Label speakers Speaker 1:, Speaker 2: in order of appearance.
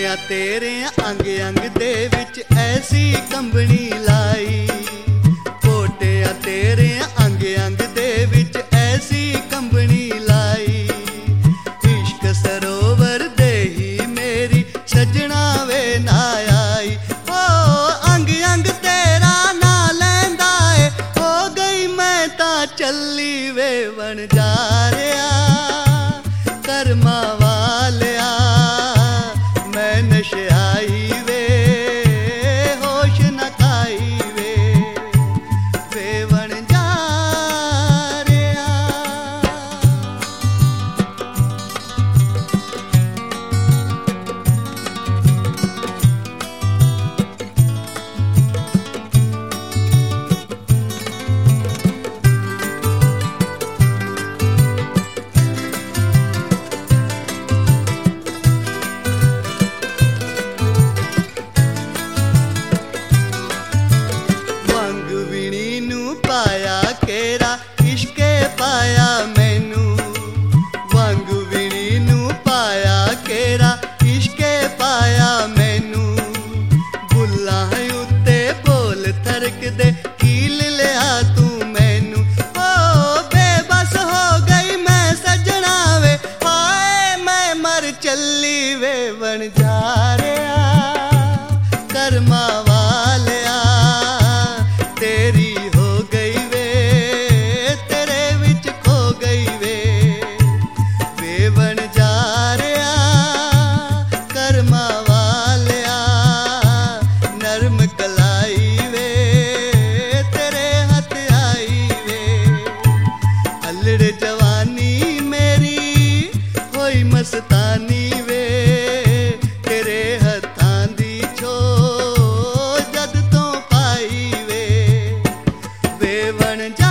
Speaker 1: ਗੋਡਿਆਂ ਤੇਰੇ ਅੰਗ ਅੰਗ ਦੇ ਵਿੱਚ ਐਸੀ ਕੰਬਣੀ ਲਾਈ, ਗੋਡਿਆਂ ਤੇਰੇ ਅੰਗ ਅੰਗ ਦੇ ਵਿੱਚ ਐਸੀ ਕੰਬਣੀ ਲਾਈ। ਇਸ਼ਕ ਸਰੋਵਰ ਦੇ ਹੀ ਮੇਰੀ ਸਜਣਾ ਵੇ ਨਾ ਆਈ। ਓ ਅੰਗ ਅੰਗ ਤੇਰਾ ਨਾ ਲੈਂਦਾ ਏ, ਹੋ ਗਈ ਮੈਂ ਤਾਂ ਚੱਲੀ ਵੇ ਵਣਜਾਰਿਆ ਕਰਮਾਂ ਵਾਲਿਆ। ਮੈਂ ਨਸ਼ਿਆਈ ਵੇ ਹੋਸ਼ ਨਾ ਖਾਈ ਵੇ ਵਣਜਾਰਿਆ। ਪਾਇਆ ਕੇਰਾ ਇਸ਼ਕੇ ਪਾਇਆ ਮੈਨੂੰ, ਵੰਗ ਵਿਣੀ ਨੂੰ ਪਾਇਆ ਕੇਰਾ ਇਸ਼ਕੇ ਪਾਇਆ ਮੈਨੂੰ। ਬੁੱਲਾਂ ਉੱਤੇ ਬੋਲ ਥਰਕਦੇ ਕੀਲ ਲਿਆ ਤੂੰ ਮੈਨੂੰ। ਓ ਬੇਬਸ ਹੋ ਗਈ ਮੈਂ ਸਜਣਾ ਵੇ, ਹਾਏ ਮੈਂ ਮਰ ਚੱਲੀ ਵੇ ਵਣਜਾਰਿਆ ਕਰਮਾਂ ਵਾਲਿਆ। ਤੇਰੀ ਜਵਾਨੀ ਮੇਰੀ ਹੋਈ ਮਸਤਾਨੀ ਵੇ, ਤੇਰੇ ਹੱਥਾਂ ਦੀ ਛੋ ਜਦ ਤੋਂ ਪਾਈ ਵੇ ਵਣਜਾਰਿਆ।